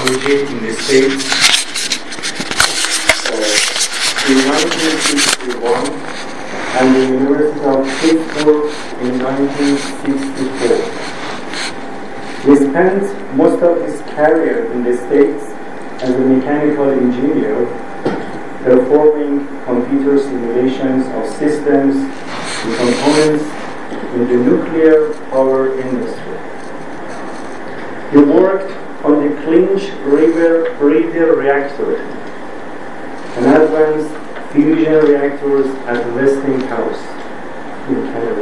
Technology in the States in 1961 and the University of Pittsburgh in 1964. He spent most of his career in the States as a mechanical engineer, performing computer simulations of systems and components in the nuclear power industry. He worked on the Clinch River breeder reactor and advanced fusion reactors at Westinghouse in Canada.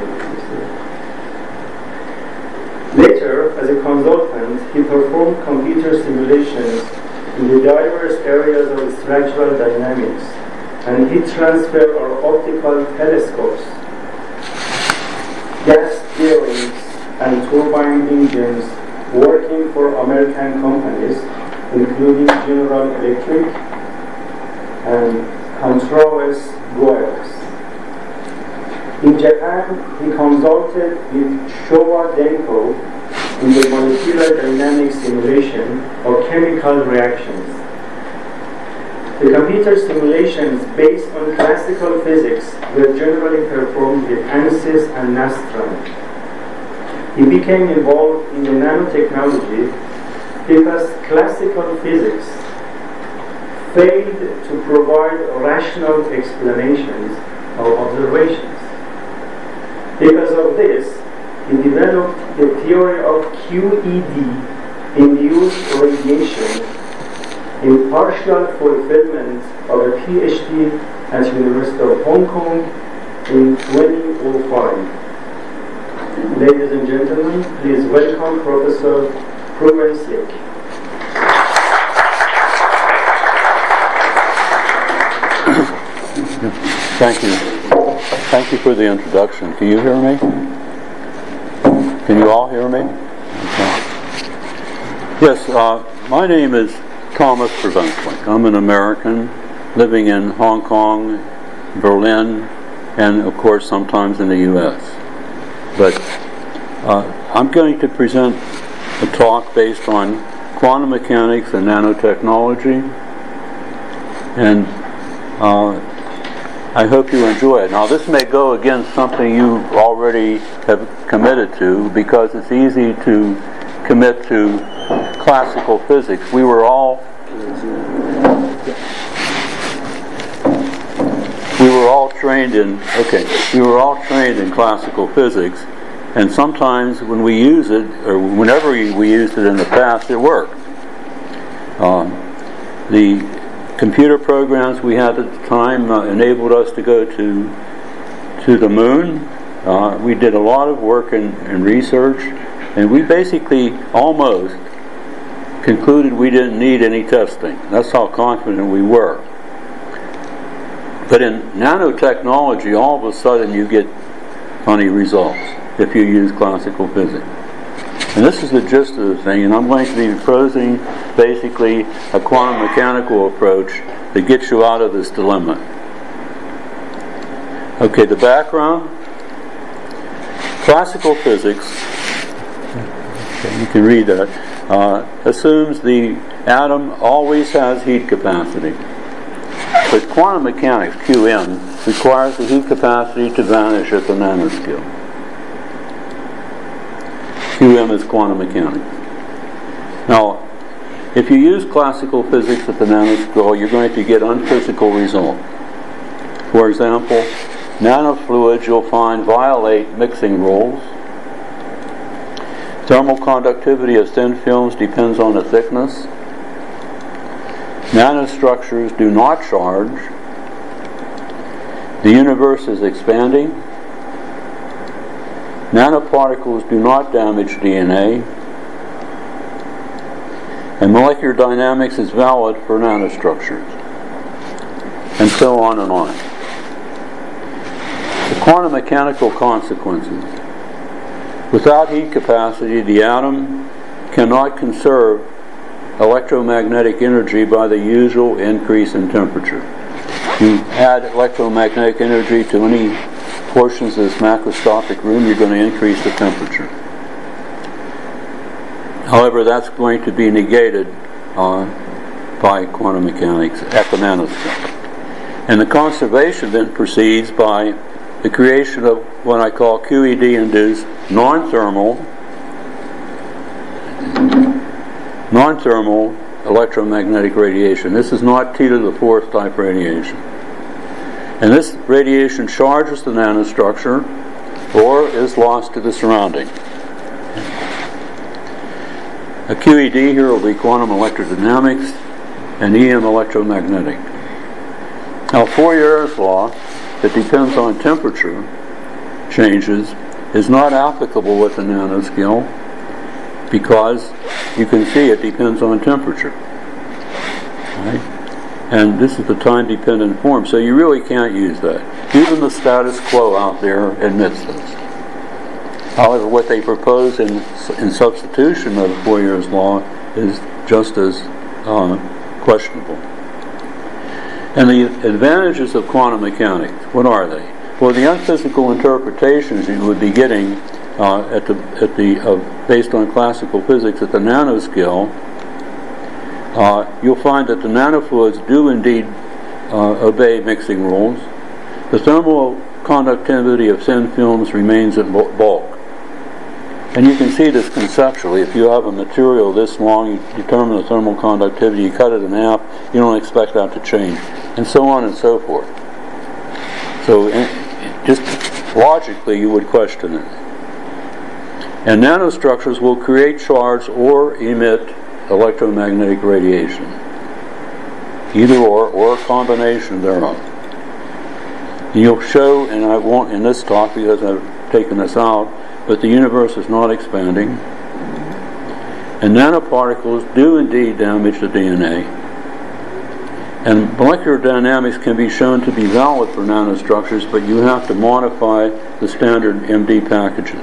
Later, as a consultant, he performed computer simulations in the diverse areas of structural dynamics and heat transfer or optical telescopes, gas bearings and turbine engines, working for American companies including General Electric and Contraves Goerres. In Japan, he consulted with Showa Denko in the molecular dynamics simulation of chemical reactions. The computer simulations based on classical physics were generally performed with ANSYS and Nastran. He became involved in the nanotechnology because classical physics failed to provide rational explanations of observations. Because of this, he developed the theory of QED-induced radiation in partial fulfillment of a PhD at the University of Hong Kong in 2005. Ladies and gentlemen, please welcome Professor Provensiek. Thank you. Thank you for the introduction. Can you hear me? Can you all hear me? Okay. Yes, my name is Thomas Provensiek. I'm an American living in Hong Kong, Berlin, and of course sometimes in the U.S. But I'm going to present a talk based on quantum mechanics and nanotechnology, and I hope you enjoy it. Now, this may go against something you already have committed to, because it's easy to commit to classical physics. We were all trained in classical physics, and sometimes when we use it, or whenever we used it in the past, it worked. The computer programs we had at the time enabled us to go to the moon. We did a lot of work in research, and we basically almost concluded we didn't need any testing. That's how confident we were. But in nanotechnology, all of a sudden you get funny results if you use classical physics. And this is the gist of the thing, and I'm going to be proposing basically a quantum mechanical approach that gets you out of this dilemma. Okay, the background. Classical physics, okay, you can read that, assumes the atom always has heat capacity. But quantum mechanics, QM, requires the heat capacity to vanish at the nanoscale. QM is quantum mechanics. Now, if you use classical physics at the nanoscale, you're going to get unphysical results. For example, nanofluids you'll find violate mixing rules. Thermal conductivity of thin films depends on the thickness. Nanostructures do not charge. The universe is expanding. Nanoparticles do not damage DNA. And molecular dynamics is valid for nanostructures. And so on and on. The quantum mechanical consequences. Without heat capacity, the atom cannot conserve electromagnetic energy by the usual increase in temperature. You add electromagnetic energy to any portions of this macroscopic room, you're going to increase the temperature. However, that's going to be negated by quantum mechanics at the nanoscale. And the conservation then proceeds by the creation of what I call QED-induced non-thermal electromagnetic radiation. This is not T to the fourth type radiation. And this radiation charges the nanostructure or is lost to the surrounding. A QED here will be quantum electrodynamics and EM electromagnetic. Now, Fourier's law, that depends on temperature changes, is not applicable with the nanoscale because you can see it depends on temperature. Right? And this is the time-dependent form, so you really can't use that. Even the status quo out there admits this. However, what they propose in substitution of Fourier's law is just as questionable. And the advantages of quantum mechanics, what are they? Well, the unphysical interpretations you would be getting based on classical physics at the nanoscale, you'll find that the nanofluids do indeed obey mixing rules. The thermal conductivity of thin films remains at bulk. And you can see this conceptually. If you have a material this long, you determine the thermal conductivity, you cut it in half, you don't expect that to change, and so on and so forth. So just logically, you would question it. And nanostructures will create charge or emit electromagnetic radiation. Either or a combination thereof. You'll show, and I won't in this talk because I've taken this out, but the universe is not expanding. And nanoparticles do indeed damage the DNA. And molecular dynamics can be shown to be valid for nanostructures, but you have to modify the standard MD packages.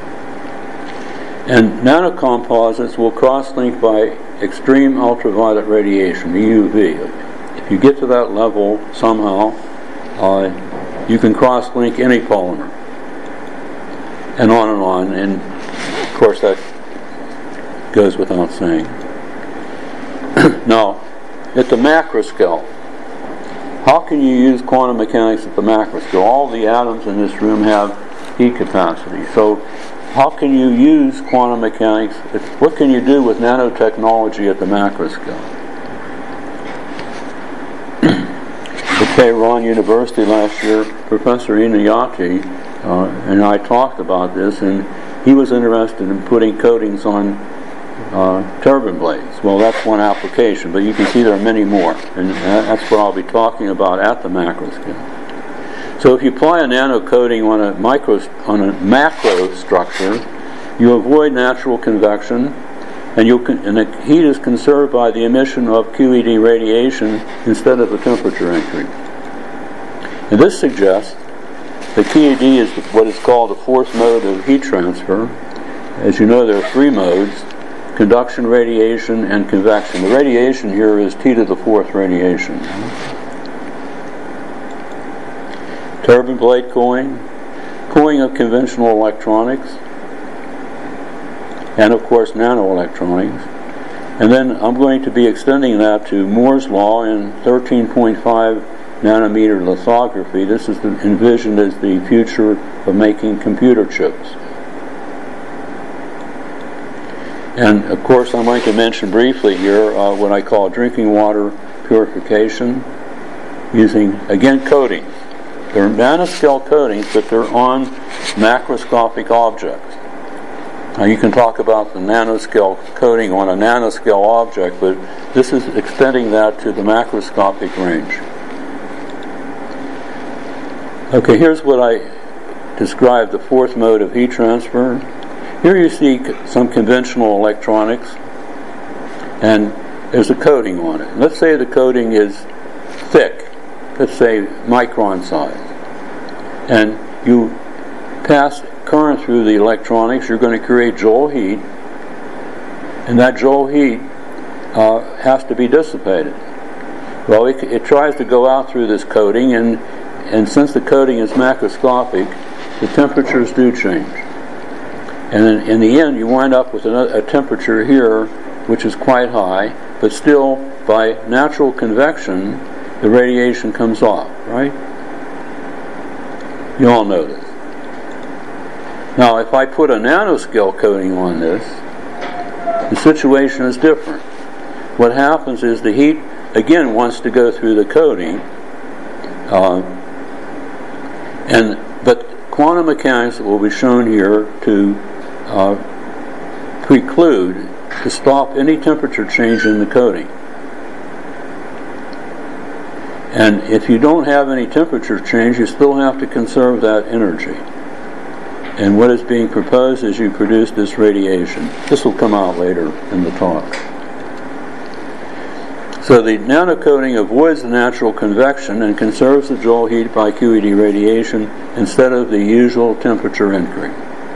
And nanocomposites will cross-link by extreme ultraviolet radiation, EUV. If you get to that level somehow, you can cross-link any polymer. And on, and of course that goes without saying. Now, at the macroscale, how can you use quantum mechanics at the macroscale? All the atoms in this room have heat capacity. So how can you use quantum mechanics? What can you do with nanotechnology at the macroscale? At Tehran University last year, Professor Inayati and I talked about this, and he was interested in putting coatings on turbine blades. Well, that's one application, but you can see there are many more, and that's what I'll be talking about at the macro scale. So if you apply a nano coating on a macro structure, you avoid natural convection, and the heat is conserved by the emission of QED radiation instead of a temperature increase. And this suggests the QED is what is called the fourth mode of heat transfer. As you know, there are three modes: conduction, radiation, and convection. The radiation here is T to the fourth radiation. Turbine blade cooling of conventional electronics, and of course nanoelectronics. And then I'm going to be extending that to Moore's law in 13.5 nanometer lithography. This is envisioned as the future of making computer chips. And of course I'm going to mention briefly here what I call drinking water purification using, again, coatings. They're nanoscale coatings, but they're on macroscopic objects. Now you can talk about the nanoscale coating on a nanoscale object, but this is extending that to the macroscopic range. Okay, here's what I described, the fourth mode of heat transfer. Here you see some conventional electronics, and there's a coating on it. Let's say the coating is thick, let's say micron size, and you pass current through the electronics. You're going to create Joule heat, and that Joule heat has to be dissipated. Well, it tries to go out through this coating, and since the coating is macroscopic, the temperatures do change. And in the end, you wind up with a temperature here which is quite high, but still, by natural convection, the radiation comes off, right? You all know this. Now, if I put a nanoscale coating on this, the situation is different. What happens is the heat, again, wants to go through the coating, but quantum mechanics will be shown here to preclude, to stop any temperature change in the coating. And if you don't have any temperature change, you still have to conserve that energy. And what is being proposed is you produce this radiation. This will come out later in the talk. So the nanocoating avoids the natural convection and conserves the Joule heat by QED radiation instead of the usual temperature increase.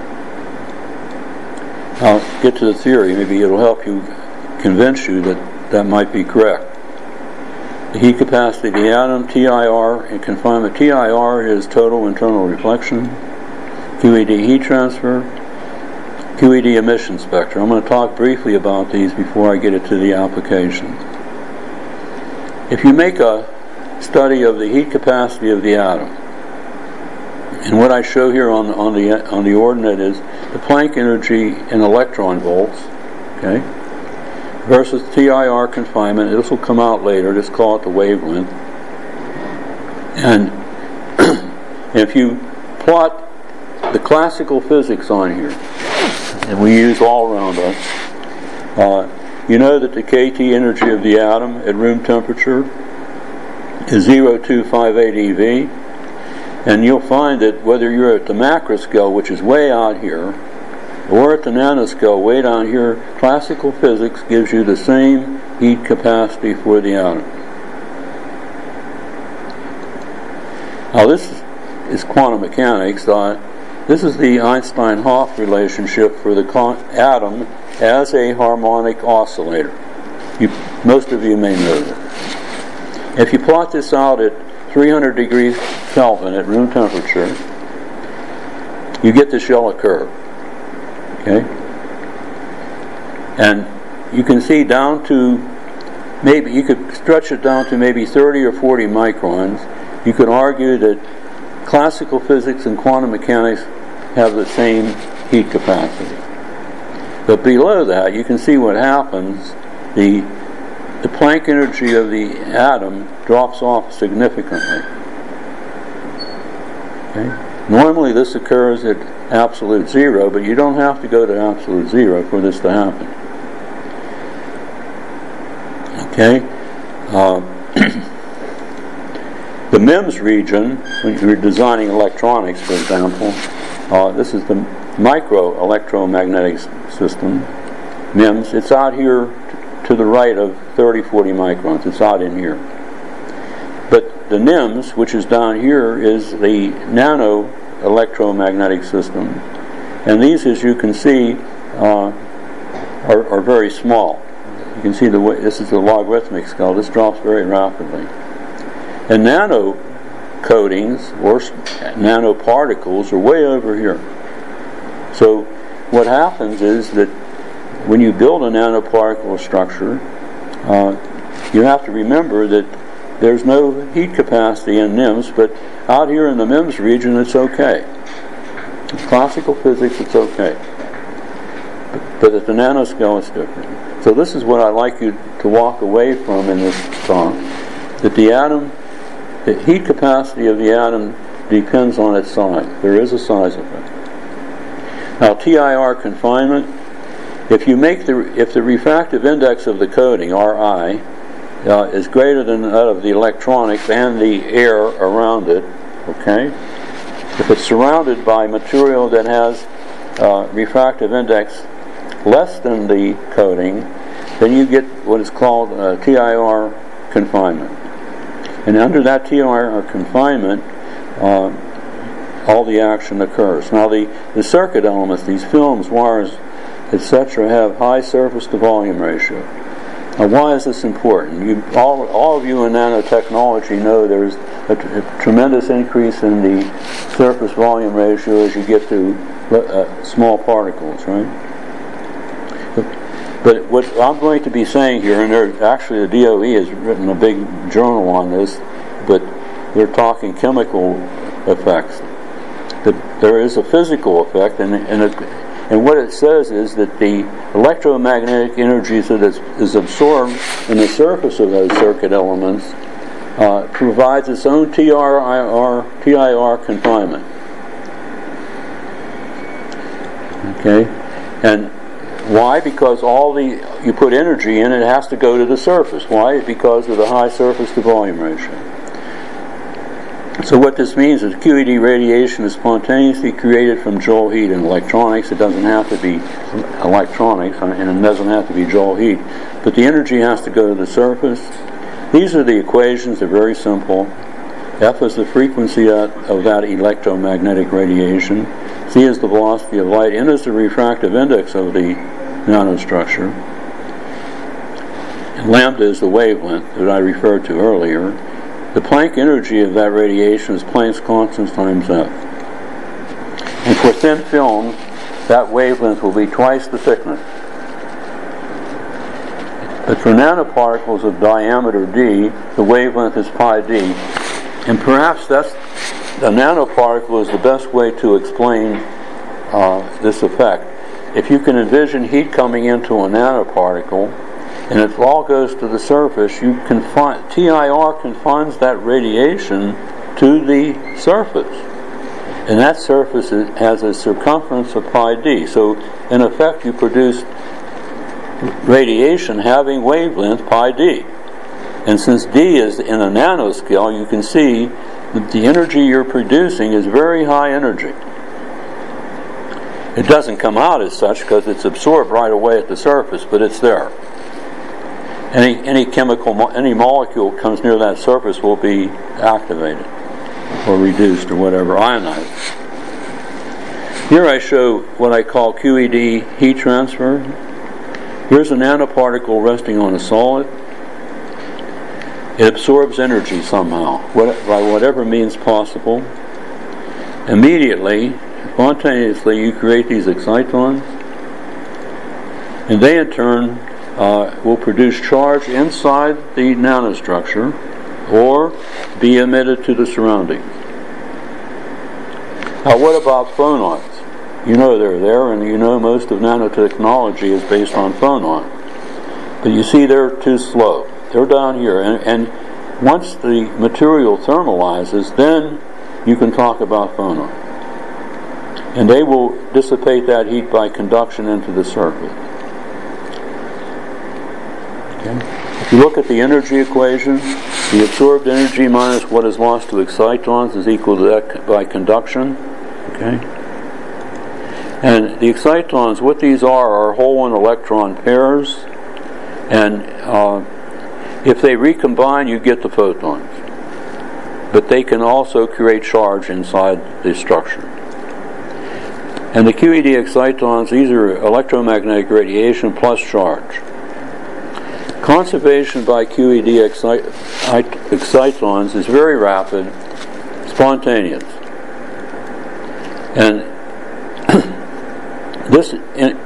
I'll get to the theory. Maybe it'll help you convince you that that might be correct. The heat capacity of the atom, TIR, and confinement. TIR is total internal reflection. QED heat transfer. QED emission spectrum. I'm going to talk briefly about these before I get into the application. If you make a study of the heat capacity of the atom, and what I show here on the ordinate is the Planck energy in electron volts, okay, versus TIR confinement. This will come out later. Just call it the wavelength. And if you plot the classical physics on here, and we use all around us, you know that the KT energy of the atom at room temperature is 0.258 eV, and you'll find that whether you're at the macroscale, which is way out here, or at the nanoscale, way down here, classical physics gives you the same heat capacity for the atom. Now this is quantum mechanics. This is the Einstein-Hopf relationship for the atom as a harmonic oscillator. Most of you may know that. If you plot this out at 300 degrees Kelvin at room temperature, you get this yellow curve. Okay? And you can see down to, maybe you could stretch it down to maybe 30 or 40 microns. You could argue that classical physics and quantum mechanics have the same heat capacity. But below that, you can see what happens. The Planck energy of the atom drops off significantly. Okay? Normally this occurs at absolute zero, but you don't have to go to absolute zero for this to happen. Okay? The MEMS region, when you're designing electronics, for example, this is the micro electromagnetic system, MEMS. It's out here to the right of 30-40 microns. It's out in here. But the NIMS, which is down here, is the nano electromagnetic system. And these, as you can see, are very small. You can see this is the logarithmic scale. This drops very rapidly. And nano coatings or nanoparticles are way over here. So what happens is that when you build a nanoparticle structure, you have to remember that there's no heat capacity in NIMS, but out here in the MEMS region it's okay. In classical physics it's okay. But at the nanoscale it's different. So this is what I'd like you to walk away from in this talk, that the heat capacity of the atom depends on its size. There is a size effect. Now TIR confinement, if the refractive index of the coating, Ri, is greater than that of the electronics and the air around it, okay? If it's surrounded by material that has refractive index less than the coating, then you get what is called TIR confinement. And under that TIR confinement, all the action occurs. Now the circuit elements, these films, wires, etc., have high surface to volume ratio. Now why is this important? All of you in nanotechnology know there's a tremendous increase in the surface volume ratio as you get to small particles, right? But what I'm going to be saying here, and actually the DOE has written a big journal on this, but they're talking chemical effects. That there is a physical effect, and what it says is that the electromagnetic energy that is absorbed in the surface of those circuit elements provides its own TIR confinement. Okay, and why? Because you put energy in, it has to go to the surface. Why? Because of the high surface to volume ratio. So what this means is QED radiation is spontaneously created from Joule heat in electronics. It doesn't have to be electronics, and it doesn't have to be Joule heat. But the energy has to go to the surface. These are the equations. They're very simple. F is the frequency of that electromagnetic radiation. C is the velocity of light. N is the refractive index of the nanostructure. And lambda is the wavelength that I referred to earlier. The Planck energy of that radiation is Planck's constant times F. And for thin films, that wavelength will be twice the thickness. But for nanoparticles of diameter d, the wavelength is pi d. And perhaps the nanoparticle is the best way to explain this effect. If you can envision heat coming into a nanoparticle, and it all goes to the surface, TIR confines that radiation to the surface. And that surface has a circumference of pi d. So, in effect, you produce radiation having wavelength pi d. And since d is in a nanoscale, you can see that the energy you're producing is very high energy. It doesn't come out as such because it's absorbed right away at the surface, but it's there. Any molecule comes near that surface will be activated or reduced or whatever, ionized. Here I show what I call QED heat transfer. Here's a nanoparticle resting on a solid. It absorbs energy somehow, by whatever means possible. Immediately, spontaneously, you create these excitons, and they in turn will produce charge inside the nanostructure or be emitted to the surroundings. Now, what about phonons? You know they're there, and you know most of nanotechnology is based on phonons. But you see they're too slow. They're down here, and once the material thermalizes, then you can talk about phonons. And they will dissipate that heat by conduction into the surface. Okay. If you look at the energy equation, the absorbed energy minus what is lost to excitons is equal to that by conduction. Okay. And the excitons, what these are hole and electron pairs, and if they recombine, you get the photons. But they can also create charge inside the structure. And the QED excitons, these are electromagnetic radiation plus charge. Conservation by QED excitons is very rapid, spontaneous. And this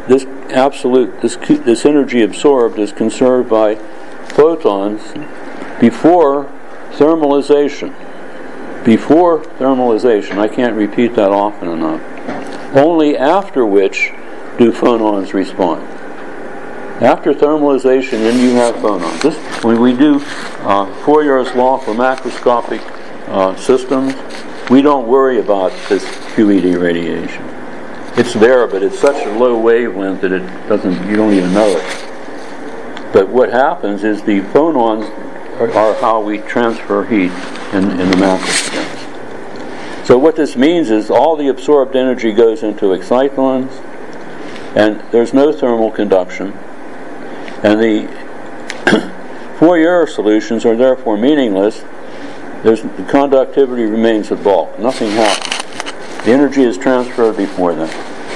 energy absorbed is conserved by photons before thermalization. Before thermalization, I can't repeat that often enough. Only after which do phonons respond. After thermalization, then you have phonons. When we do Fourier's law for macroscopic systems, we don't worry about this QED radiation. It's there, but it's such a low wavelength that you don't even know it. But what happens is the phonons are how we transfer heat in the macroscope. So what this means is all the absorbed energy goes into excitons, and there's no thermal conduction. And the Fourier solutions are therefore meaningless. The conductivity remains at bulk. Nothing happens. The energy is transferred before that.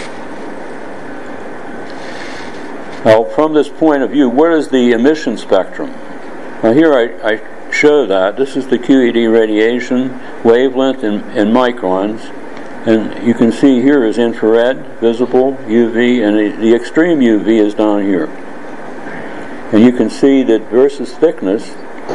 Now, from this point of view, what is the emission spectrum? Now, here I show that. This is the QED radiation wavelength in microns. And you can see here is infrared, visible, UV, and the extreme UV is down here. And you can see that versus thickness,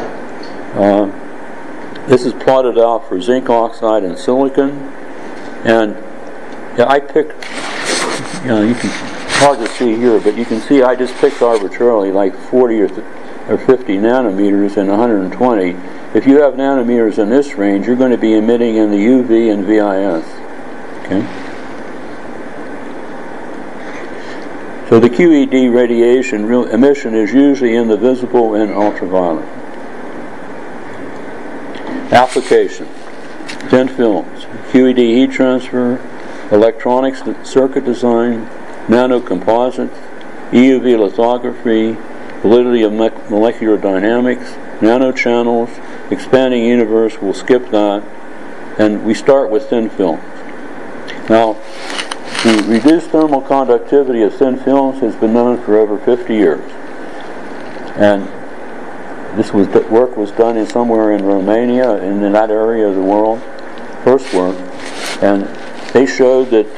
this is plotted out for zinc oxide and silicon. And I picked, you can hard to see here, but you can see I just picked arbitrarily like 40 or 50 nanometers and 120. If you have nanometers in this range, you're going to be emitting in the UV and VIS. Okay? So the QED radiation emission is usually in the visible and ultraviolet. Application: thin films, QED heat transfer, electronics circuit design, nanocomposites, EUV lithography, validity of molecular dynamics, nanochannels, expanding universe. We'll skip that, and we start with thin films. Now, the reduced thermal conductivity of thin films has been known for over 50 years, and work was done somewhere in Romania, in that area of the world, first work, and they showed that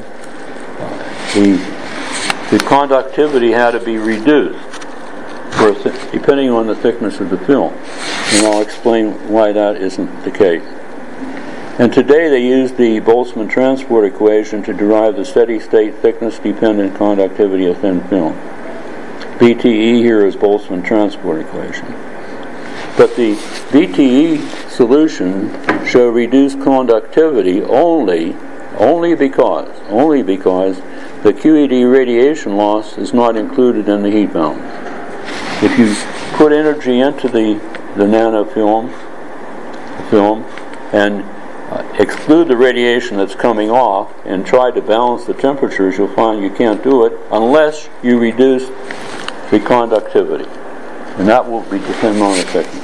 the conductivity had to be reduced depending on the thickness of the film, and I'll explain why that isn't the case. And today they use the Boltzmann transport equation to derive the steady-state thickness-dependent conductivity of thin film. VTE here is Boltzmann transport equation. But the VTE solution show reduced conductivity only because the QED radiation loss is not included in the heat balance. If you put energy into the nanofilm film and exclude the radiation that's coming off and try to balance the temperatures, you'll find you can't do it unless you reduce the conductivity, and that will be dependent on the thickness.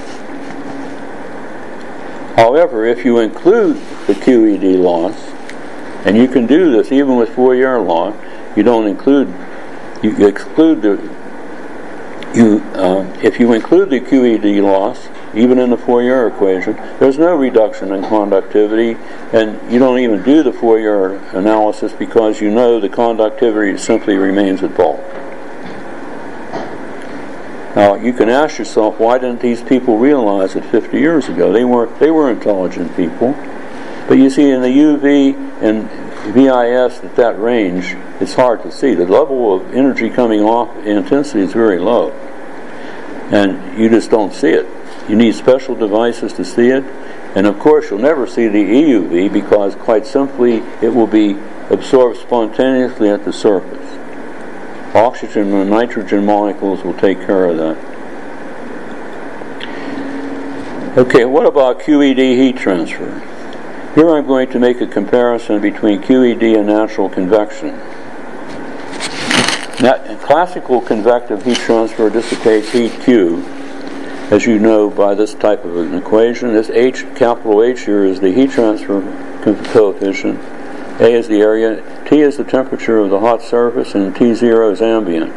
However, if you include the QED loss, and you can do this even with Fourier law, if you include the QED loss, even in the Fourier equation, there's no reduction in conductivity, and you don't even do the Fourier analysis because you know the conductivity simply remains at bulk. Now, you can ask yourself, why didn't these people realize it 50 years ago? They were intelligent people. But you see, in the UV and VIS at that range, it's hard to see. The level of energy coming off intensity is very low, and you just don't see it. You need special devices to see it, and of course you'll never see the EUV because quite simply it will be absorbed spontaneously at the surface. Oxygen and nitrogen molecules will take care of that. Okay, what about QED heat transfer? Here I'm going to make a comparison between QED and natural convection. Now, classical convective heat transfer dissipates heat Q, as you know by this type of an equation. This H, capital H here, is the heat transfer coefficient. A is the area, T is the temperature of the hot surface, and T0 is ambient.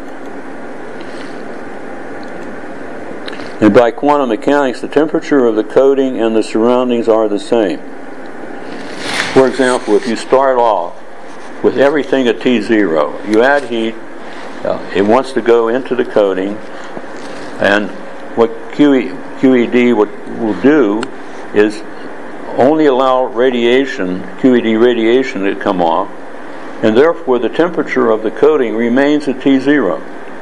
And by quantum mechanics, the temperature of the coating and the surroundings are the same. For example, if you start off with everything at T0, you add heat, it wants to go into the coating, and what QED will do is only allow radiation, QED radiation, to come off, and therefore the temperature of the coating remains at T0.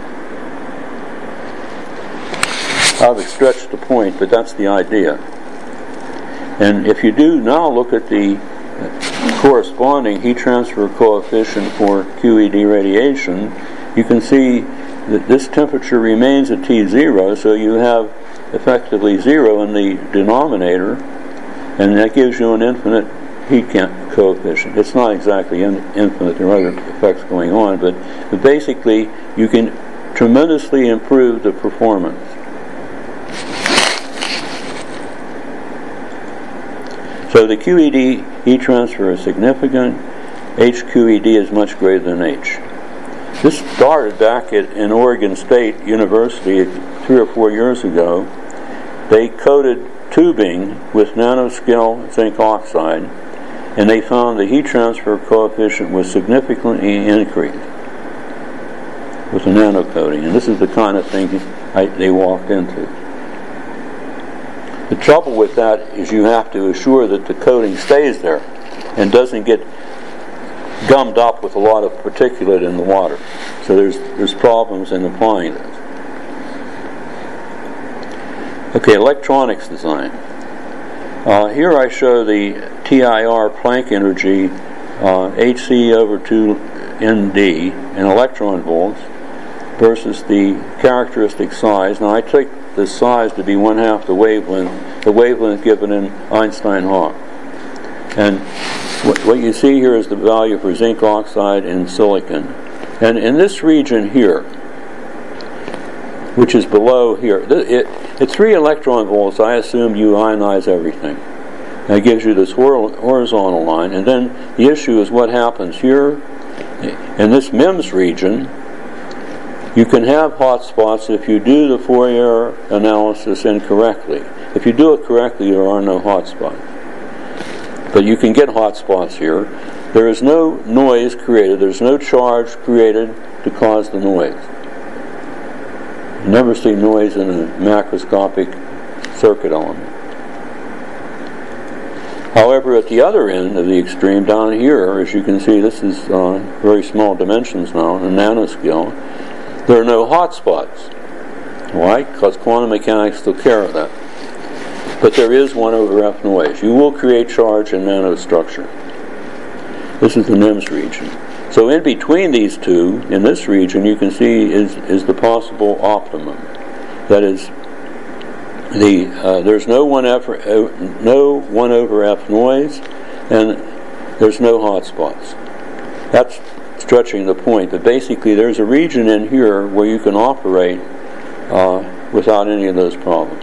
I've stretched the point, but that's the idea. And if you do now look at the corresponding heat transfer coefficient for QED radiation, you can see that this temperature remains at T0, so you have effectively 0 in the denominator, and that gives you an infinite heat coefficient. It's not exactly infinite, there are other effects going on, but basically you can tremendously improve the performance. So the QED heat transfer is significant. HQED is much greater than H. This started back in Oregon State University 3 or 4 years ago. They coated tubing with nanoscale zinc oxide, and they found the heat transfer coefficient was significantly increased. with a nano coating. And this is the kind of thing they walked into. The trouble with that is you have to assure that the coating stays there and doesn't get gummed up with a lot of particulate in the water. So there's problems in applying this. Okay, electronics design. Here I show the TIR Planck energy HC over 2ND in electron volts versus the characteristic size. Now I take the size to be 1/2 the wavelength given in Einstein-Hawk. And what you see here is the value for zinc oxide and silicon. And in this region here, which is below here, at 3 electron volts, I assume you ionize everything. That gives you this horizontal line. And then the issue is what happens here in this MEMS region. You can have hot spots if you do the Fourier analysis incorrectly. If you do it correctly, there are no hot spots. But you can get hot spots here. There is no noise created. There's no charge created to cause the noise. You never see noise in a macroscopic circuit element. However, at the other end of the extreme, down here, as you can see, this is very small dimensions now, a nanoscale. There are no hot spots. Why? Because quantum mechanics took care of that. But there is 1/f noise. You will create charge in nanostructure. This is the MEMS region. So in between these two, in this region, you can see is the possible optimum. That is, there's no 1/f noise, and there's no hot spots. That's stretching the point, but basically there's a region in here where you can operate without any of those problems.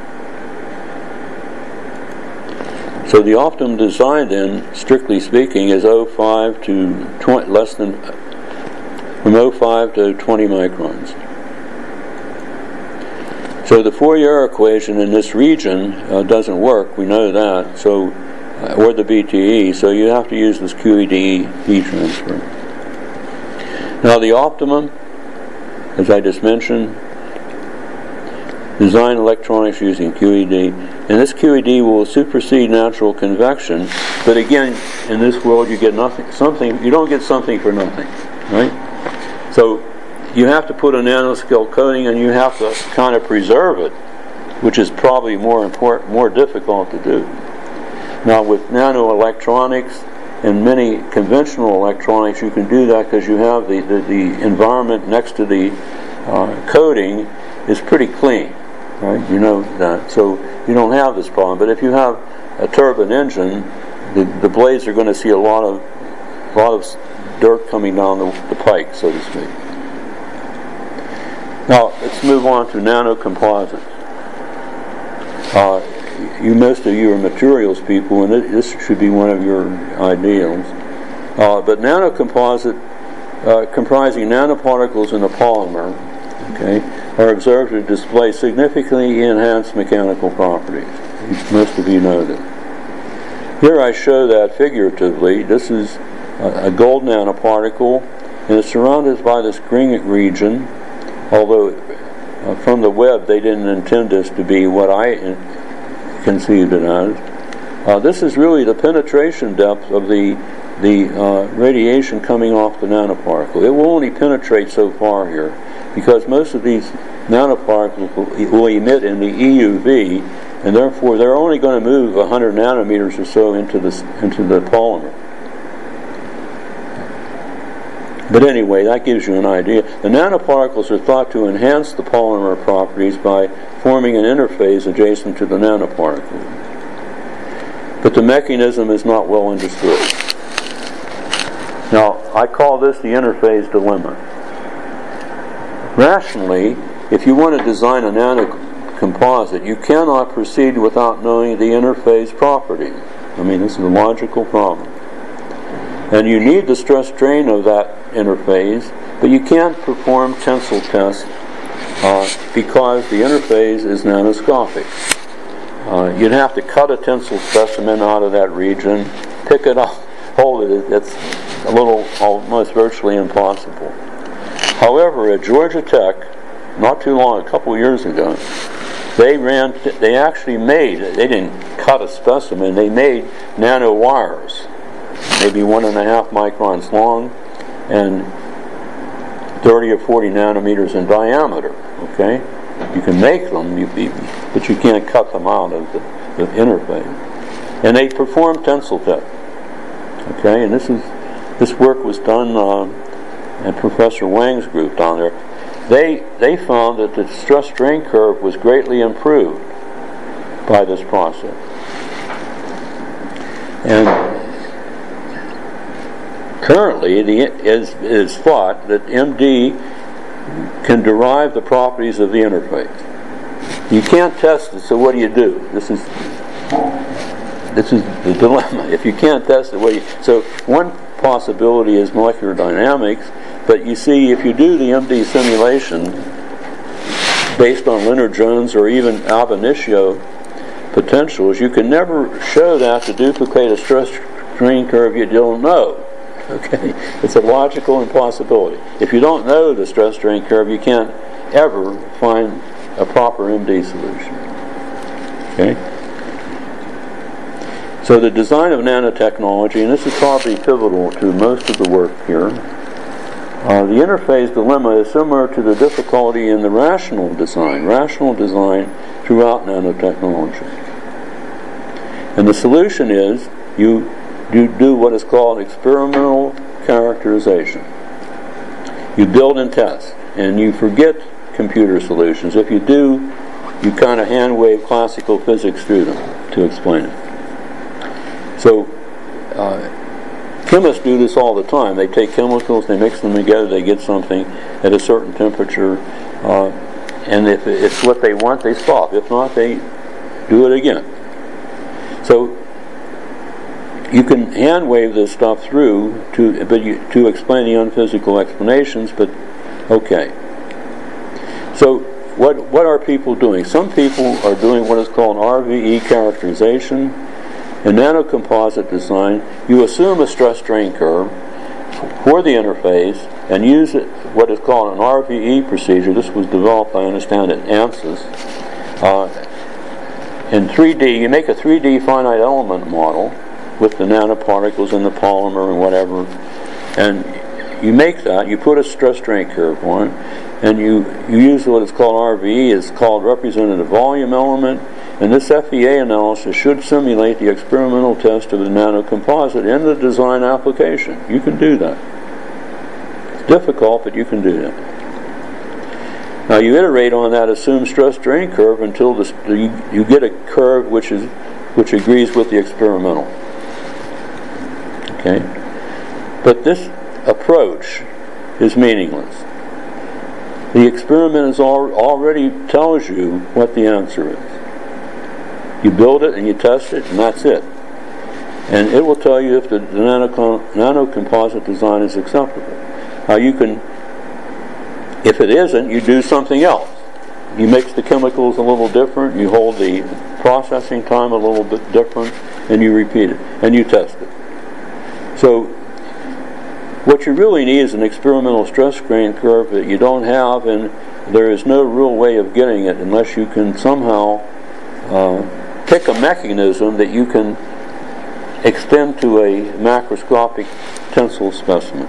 So the optimum design then, strictly speaking, is 0.5 to 20, from 0.5 to 20 microns. So the Fourier equation in this region doesn't work, we know that, so or the BTE, so you have to use this QED heat transfer. Now the optimum, as I just mentioned, design electronics using QED, and this QED will supersede natural convection, but again, in this world you get you don't get something for nothing, right? So you have to put a nanoscale coating and you have to kind of preserve it, which is probably more difficult to do. Now with nanoelectronics and many conventional electronics, you can do that because you have the environment next to the coating is pretty clean, right? You know that, so you don't have this problem. But if you have a turbine engine, the blades are going to see a lot of dirt coming down the pike, so to speak. Now let's move on to nanocomposites. Most of you are materials people, and this should be one of your ideals. But nanocomposite, comprising nanoparticles in a polymer, okay, are observed to display significantly enhanced mechanical properties. Most of you know this. Here I show that figuratively. This is a gold nanoparticle, and it's surrounded by this green region, although from the web they didn't intend this to be what I conceived it as. This is really the penetration depth of the radiation coming off the nanoparticle. It will only penetrate so far here, because most of these nanoparticles will emit in the EUV, and therefore they're only going to move 100 nanometers or so into the polymer. But anyway, that gives you an idea. The nanoparticles are thought to enhance the polymer properties by forming an interface adjacent to the nanoparticle. But the mechanism is not well understood. Now, I call this the interface dilemma. Rationally, if you want to design a nanocomposite, you cannot proceed without knowing the interface properties. I mean, this is a logical problem. And you need the stress strain of that interface, but you can't perform tensile tests because the interface is nanoscopic. You'd have to cut a tensile specimen out of that region, pick it up, hold it. It's almost virtually impossible. However, at Georgia Tech, not too long, a couple years ago, they actually made, they didn't cut a specimen, they made nanowires, maybe 1.5 microns long and 30 or 40 nanometers in diameter, okay? You can make them, but you can't cut them out of the interface. And they performed tensile test, okay? And this work was done at Professor Wang's group down there. They found that the stress-strain curve was greatly improved by this process. And currently, it is thought that MD can derive the properties of the interface. You can't test it, so what do? This is the dilemma. If you can't test it, so one possibility is molecular dynamics, but you see, if you do the MD simulation based on Lennard-Jones or even ab initio potentials, you can never show that to duplicate a stress-strain curve you don't know. Okay, it's a logical impossibility. If you don't know the stress-strain curve, you can't ever find a proper MD solution. Okay. So the design of nanotechnology, and this is probably pivotal to most of the work here, the interface dilemma is similar to the difficulty in the rational design throughout nanotechnology. And the solution is you do what is called experimental characterization. You build and test, and you forget computer solutions. If you do, you kind of hand-wave classical physics through them to explain it. So chemists do this all the time. They take chemicals, they mix them together, they get something at a certain temperature, and if it's what they want, they stop. If not, they do it again. So you can hand-wave this stuff through to explain the unphysical explanations, but okay. So what are people doing? Some people are doing what is called RVE characterization. In nanocomposite design, you assume a stress-strain curve for the interface and use what is called an RVE procedure. This was developed, I understand, at ANSYS. In 3D, you make a 3D finite element model with the nanoparticles and the polymer and whatever, and you make that, you put a stress-strain curve on, and you use what is called RVE. It's called representative volume element, and this FEA analysis should simulate the experimental test of the nanocomposite in the design application. You can do that. It's difficult, but you can do that. Now you iterate on that assumed stress-strain curve until you get a curve which agrees with the experimental. Okay? But this approach is meaningless. The experiment already tells you what the answer is. You build it and you test it, and that's it. And it will tell you if the nanocomposite design is acceptable. Now you can, if it isn't, you do something else. You mix the chemicals a little different, you hold the processing time a little bit different, and you repeat it, and you test it. So what you really need is an experimental stress-strain curve that you don't have, and there is no real way of getting it unless you can somehow pick a mechanism that you can extend to a macroscopic tensile specimen.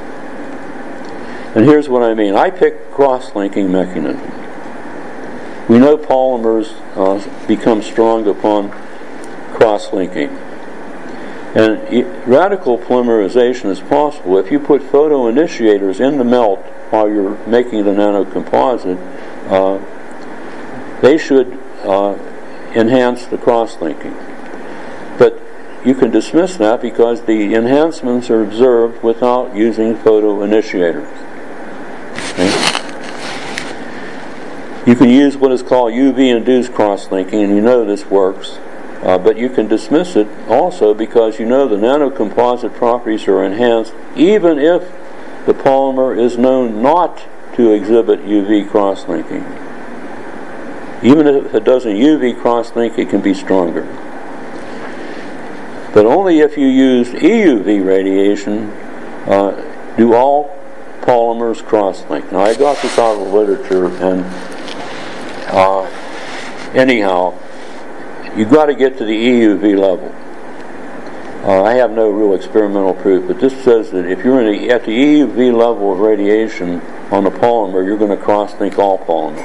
And here's what I mean. I pick cross-linking mechanisms. We know polymers become strong upon cross-linking. And radical polymerization is possible. If you put photoinitiators in the melt while you're making the nanocomposite, they should enhance the cross-linking. But you can dismiss that because the enhancements are observed without using photoinitiators. Okay? You can use what is called UV-induced cross-linking, and you know this works. But you can dismiss it also because you know the nanocomposite properties are enhanced even if the polymer is known not to exhibit UV cross-linking. Even if it doesn't UV cross-link, it can be stronger. But only if you use EUV radiation do all polymers cross-link. Now, I got this out of the literature, and anyhow, you've got to get to the EUV level. I have no real experimental proof, but this says that if you're at the EUV level of radiation on the polymer, you're going to cross-link all polymers.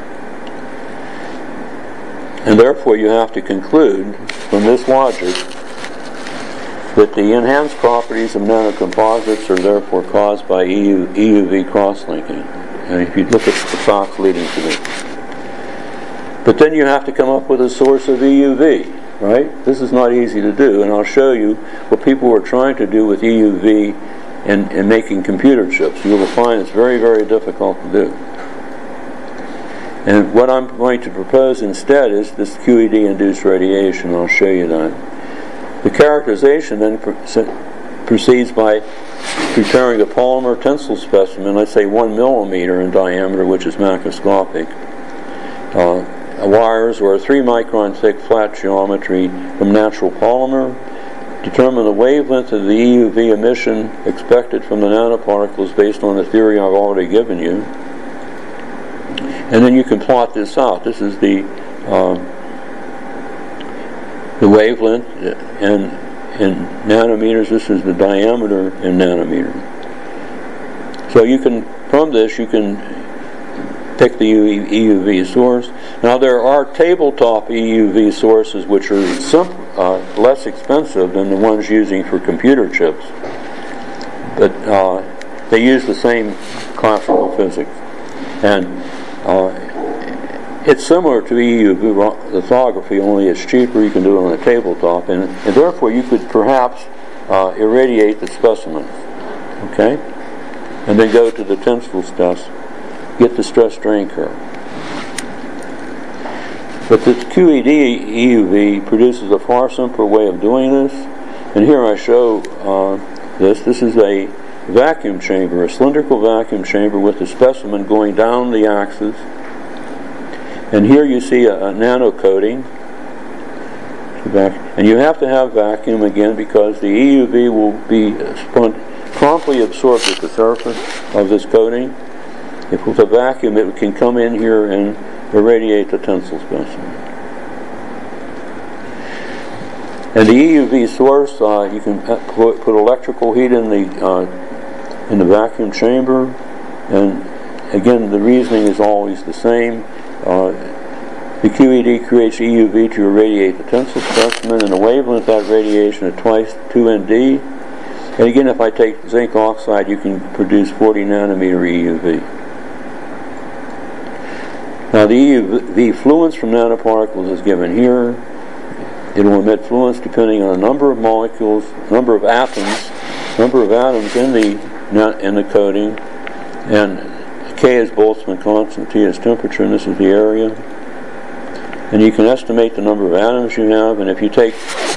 And therefore, you have to conclude from this logic that the enhanced properties of nanocomposites are therefore caused by EUV cross-linking. And if you look at the facts leading to this. But then you have to come up with a source of EUV, right? This is not easy to do, and I'll show you what people were trying to do with EUV in making computer chips. You will find it's very, very difficult to do. And what I'm going to propose instead is this QED-induced radiation. I'll show you that. The characterization then proceeds by preparing a polymer tensile specimen, let's say 1 millimeter in diameter, which is macroscopic. Wires or a 3 micron thick flat geometry from natural polymer. Determine the wavelength of the EUV emission expected from the nanoparticles based on the theory I've already given you. And then you can plot this out. This is the wavelength in nanometers. This is the diameter in nanometers. So you can, from this, you can pick the EUV source. Now there are tabletop EUV sources which are less expensive than the ones using for computer chips, but they use the same classical physics. And it's similar to EUV lithography, only it's cheaper. You can do it on a tabletop, and therefore you could perhaps irradiate the specimens, okay? And then go to the tensile steps, get the stress strain curve. But this QED EUV produces a far simpler way of doing this, and here I show this. This is a vacuum chamber, a cylindrical vacuum chamber with the specimen going down the axis. And here you see a nano coating. And you have to have vacuum again because the EUV will be promptly absorbed at the surface of this coating. If with a vacuum, it can come in here and irradiate the tensile specimen. And the EUV source, you can put electrical heat in the vacuum chamber, and again, the reasoning is always the same. The QED creates EUV to irradiate the tensile specimen, and the wavelength of that radiation is twice 2nd. And again, if I take zinc oxide, you can produce 40 nanometer EUV. Now the EUV fluence from nanoparticles is given here. It will emit fluence depending on the number of molecules, number of atoms in the coating, and K is Boltzmann constant, T is temperature, and this is the area. And you can estimate the number of atoms you have, and if you take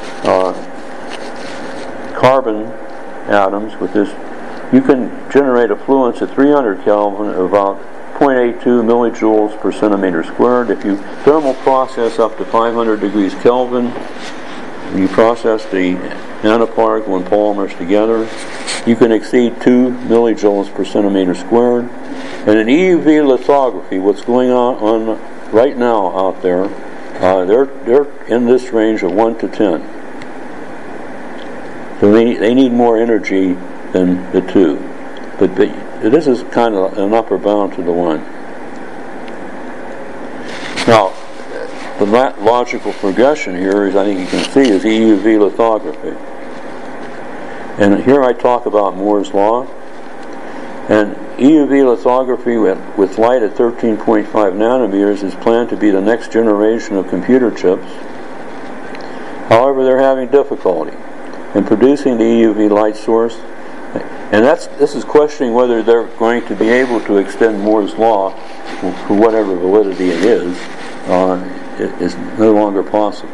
carbon atoms with this, you can generate a fluence at 300 Kelvin of about 0.82 millijoules per centimeter squared. If you thermal process up to 500 degrees Kelvin, you process the nanoparticle and polymers together, you can exceed 2 millijoules per centimeter squared. And in EUV lithography, what's going on right now out there, they're in this range of 1 to 10. So they need more energy than the 2. But this is kind of an upper bound to the 1. Now, the logical progression here is, I think you can see, is EUV lithography. And here I talk about Moore's Law. And EUV lithography with light at 13.5 nanometers is planned to be the next generation of computer chips. However, they're having difficulty in producing the EUV light source. And this is questioning whether they're going to be able to extend Moore's Law for whatever validity it is no longer possible.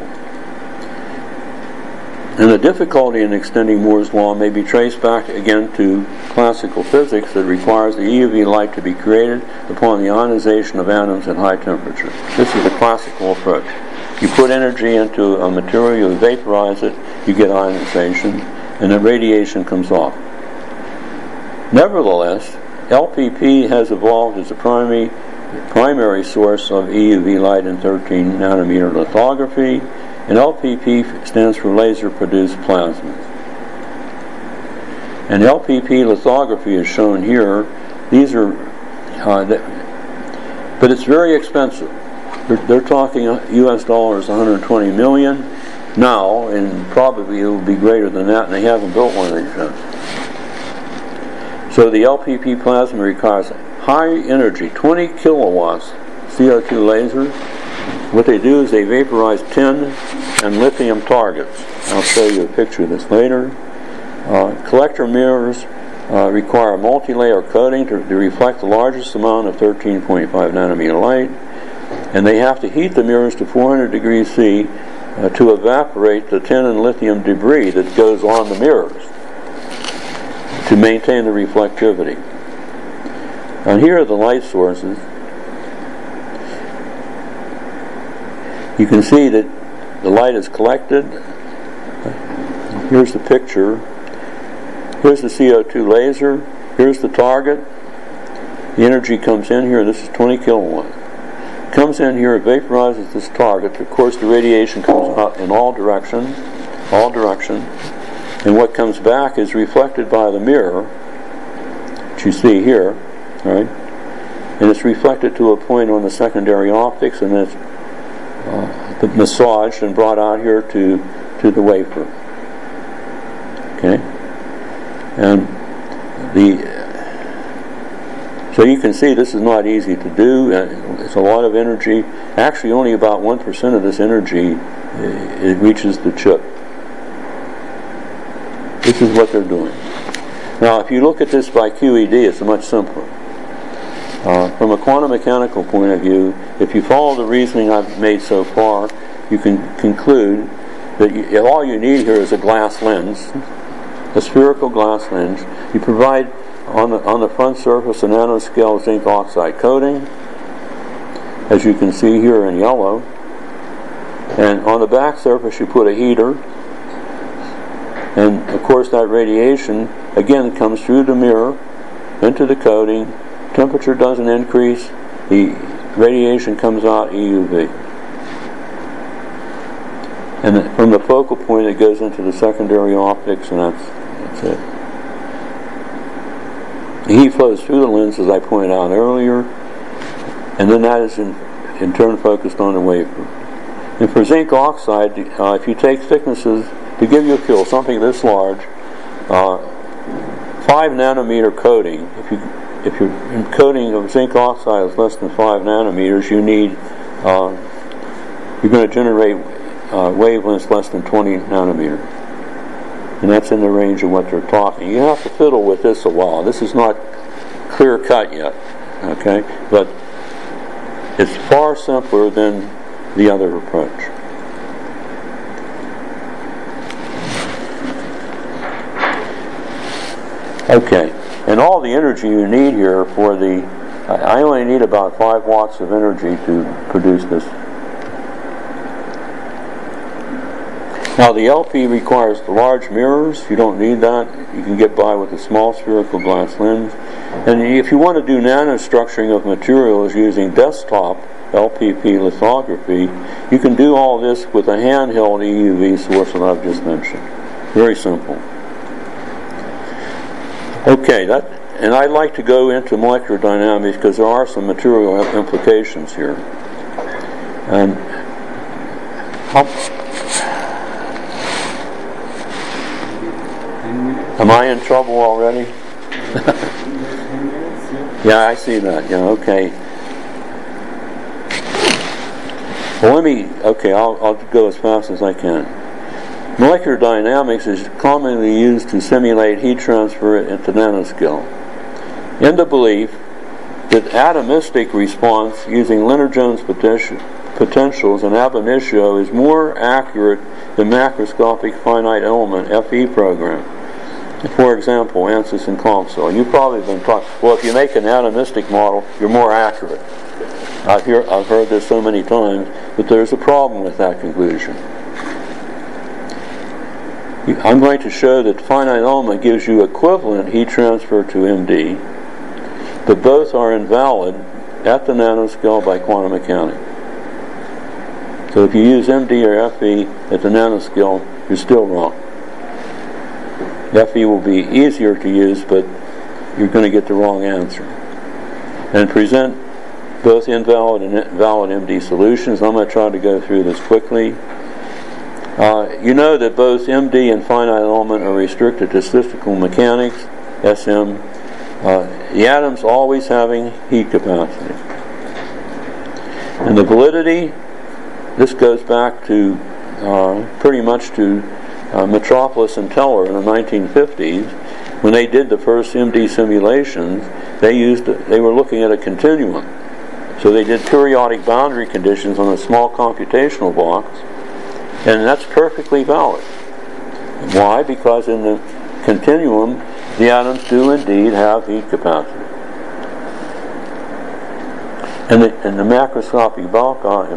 And the difficulty in extending Moore's Law may be traced back again to classical physics that requires the EUV light to be created upon the ionization of atoms at high temperature. This is the classical approach. You put energy into a material, you vaporize it, you get ionization, and then radiation comes off. Nevertheless, LPP has evolved as a primary source of EUV light in 13 nanometer lithography, and LPP stands for laser-produced plasmas. And LPP lithography is shown here. These are, but it's very expensive. They're talking US dollars 120 million now, and probably it will be greater than that, and they haven't built one of these yet. So the LPP plasma requires high energy, 20 kilowatts CO2 lasers. What they do is they vaporize tin and lithium targets. I'll show you a picture of this later. Collector mirrors require multi-layer coating to reflect the largest amount of 13.5 nanometer light, and they have to heat the mirrors to 400 degrees C to evaporate the tin and lithium debris that goes on the mirrors to maintain the reflectivity. And here are the light sources. You can see that the light is collected. Here's the picture. Here's the CO2 laser. Here's the target. The energy comes in here. This is 20 kilowatts. Comes in here, it vaporizes this target. Of course, the radiation comes out in all directions, and what comes back is reflected by the mirror, which you see here, right? And it's reflected to a point on the secondary optics, and it's massaged and brought out here to the wafer. Okay, and so you can see this is not easy to do. It's a lot of energy. Actually, only about 1% of this energy it reaches the chip. This is what they're doing. Now, if you look at this by QED, it's much simpler. From a quantum mechanical point of view, if you follow the reasoning I've made so far, you can conclude that all you need here is a glass lens, a spherical glass lens. You provide on the front surface a nanoscale zinc oxide coating, as you can see here in yellow, and on the back surface you put a heater, and of course that radiation again comes through the mirror into the coating. Temperature doesn't increase, the radiation comes out EUV, and from the focal point it goes into the secondary optics, and that's it. The heat flows through the lens, as I pointed out earlier, and then that is in turn focused on the wafer. And for zinc oxide, if you take thicknesses, to give you a feel, something this large, 5 nanometer coating, if your coating of zinc oxide is less than 5 nanometers, you're going to generate wavelengths less than 20 nanometers. And that's in the range of what they're talking. You have to fiddle with this a while. This is not clear cut yet, okay? But it's far simpler than the other approach. Okay, and all the energy you need here for I only need about 5 watts of energy to produce this. Now the LP requires the large mirrors. You don't need that. You can get by with a small spherical glass lens. And if you want to do nanostructuring of materials using desktop LPP lithography, you can do all this with a handheld EUV source that I've just mentioned. Very simple. Okay, and I'd like to go into molecular dynamics because there are some material implications here. And am I in trouble already? Yeah, I see that. Yeah, okay. Well, I'll go as fast as I can. Molecular dynamics is commonly used to simulate heat transfer into nanoscale, in the belief that atomistic response using Lennard-Jones potentials and ab initio is more accurate than macroscopic finite element FE program. For example, ANSYS and COMSOL. You've probably been taught, well, if you make an atomistic model, you're more accurate. I've heard this so many times, but there's a problem with that conclusion. I'm going to show that finite element gives you equivalent heat transfer to MD, but both are invalid at the nanoscale by quantum mechanics. So if you use MD or FE at the nanoscale, you're still wrong. FE will be easier to use, but you're going to get the wrong answer. And present both invalid and valid MD solutions. I'm going to try to go through this quickly. You know that both MD and finite element are restricted to statistical mechanics, SM. The atom's always having heat capacity. And the validity, this goes back to pretty much to Metropolis and Teller in the 1950s. When they did the first MD simulations, they were looking at a continuum. So they did periodic boundary conditions on a small computational box, and that's perfectly valid. Why? Because in the continuum, the atoms do indeed have heat capacity. And the macroscopic bulk,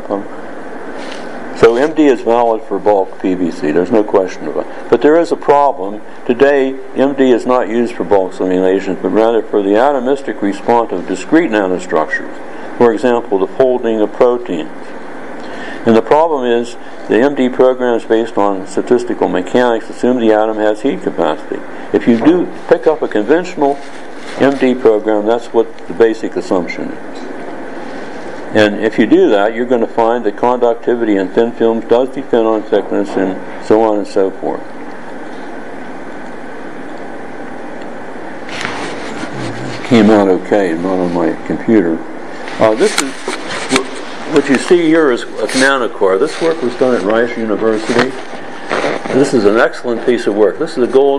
so MD is valid for bulk PVC, there's no question about it. But there is a problem. Today, MD is not used for bulk simulations, but rather for the atomistic response of discrete nanostructures. For example, the folding of proteins. And the problem is, the MD programs based on statistical mechanics assume the atom has heat capacity. If you do pick up a conventional MD program, that's what the basic assumption is. And if you do that, you're going to find that conductivity in thin films does depend on thickness and so on and so forth. Came out okay, not on my computer. This is what you see here is a nanocore. This work was done at Rice University. This is an excellent piece of work. This is a gold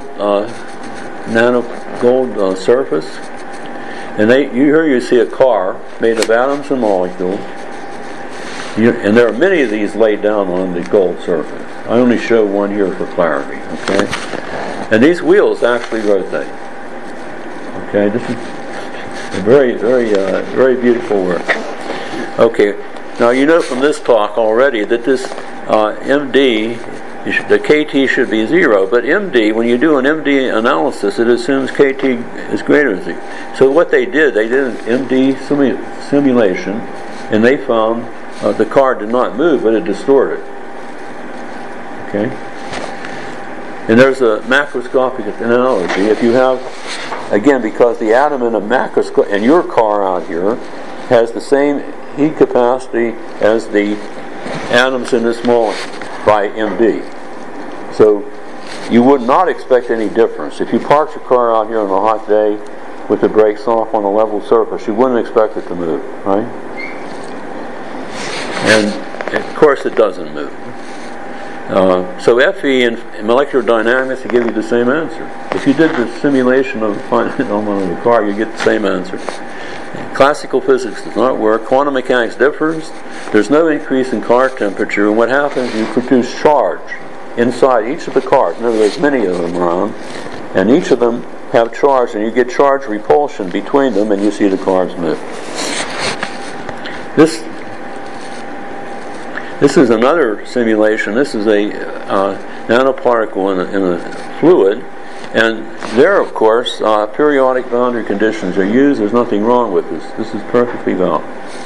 surface. And here you see a car made of atoms and molecules. And there are many of these laid down on the gold surface. I only show one here for clarity. Okay, and these wheels actually rotate. Okay, this is a very, very, very beautiful work. Okay, now you know from this talk already that this MD, the KT should be 0, but MD, when you do an MD analysis, it assumes KT is greater than 0. So what they did an MD simulation, and they found the car did not move, but it distorted. Okay? And there's a macroscopic analogy. If you have, again, because the atom in a macroscopic, and your car out here has the same heat capacity as the atoms in this molecule by MD. So you would not expect any difference. If you parked your car out here on a hot day with the brakes off on a level surface, you wouldn't expect it to move, right? And of course it doesn't move. So FE and molecular dynamics will give you the same answer. If you did the simulation of the finite element of the car, you get the same answer. Classical physics does not work. Quantum mechanics differs. There's no increase in car temperature, and what happens, you produce charge inside each of the cars. Remember, there's many of them around, and each of them have charge, and you get charge repulsion between them, and you see the cars move. This is another simulation. This is a nanoparticle in a fluid, and there, of course, periodic boundary conditions are used. There's nothing wrong with this. This is perfectly valid.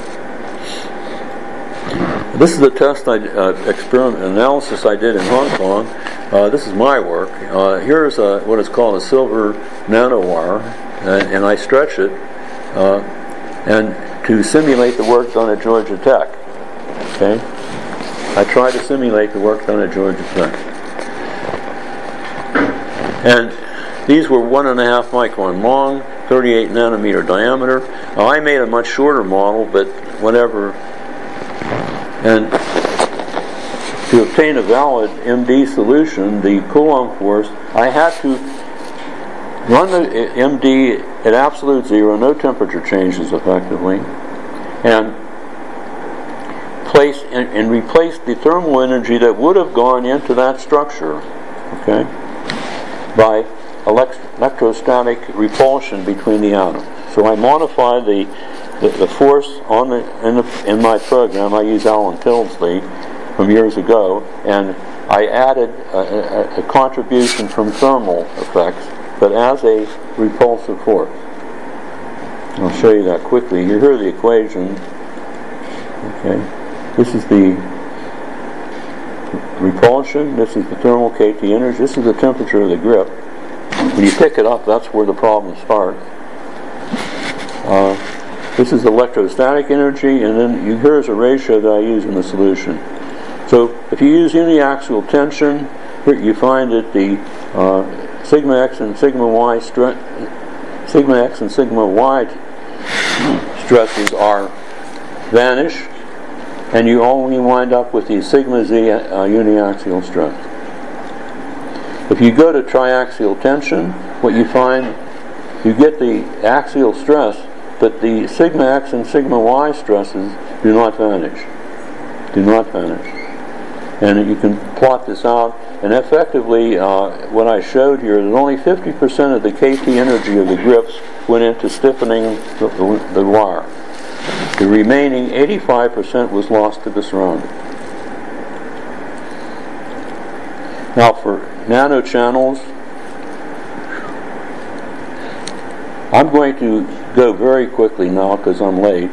This is the test experiment analysis I did in Hong Kong. This is my work. Here's what is called a silver nanowire, and I stretch it and to simulate the work done at Georgia Tech. Okay, I try to simulate the work done at Georgia Tech, and these were 1.5 micron long, 38 nanometer diameter. Now, I made a much shorter model, but whatever. And to obtain a valid MD solution, the Coulomb force, I had to run the MD at absolute 0, no temperature changes effectively, and place and replace the thermal energy that would have gone into that structure, okay, by electrostatic repulsion between the atoms. So I modified the force in my program. I use Alan Tilsley from years ago, and I added a contribution from thermal effects, but as a repulsive force. I'll show you that quickly. Here are the equations. Okay, this is the repulsion. This is the thermal KT energy. This is the temperature of the grip. When you pick it up, that's where the problem starts. This is electrostatic energy, and then here's a ratio that I use in the solution. So if you use uniaxial tension, here you find that the sigma x and sigma y stresses are vanish, and you only wind up with the sigma z uniaxial stress. If you go to triaxial tension, what you find, you get the axial stress, but the sigma x and sigma y stresses do not vanish. Do not vanish. And you can plot this out, and effectively what I showed here, that only 50% of the KT energy of the grips went into stiffening the wire. The remaining 85% was lost to the surrounding. Now for nanochannels, I'm going to go very quickly now because I'm late.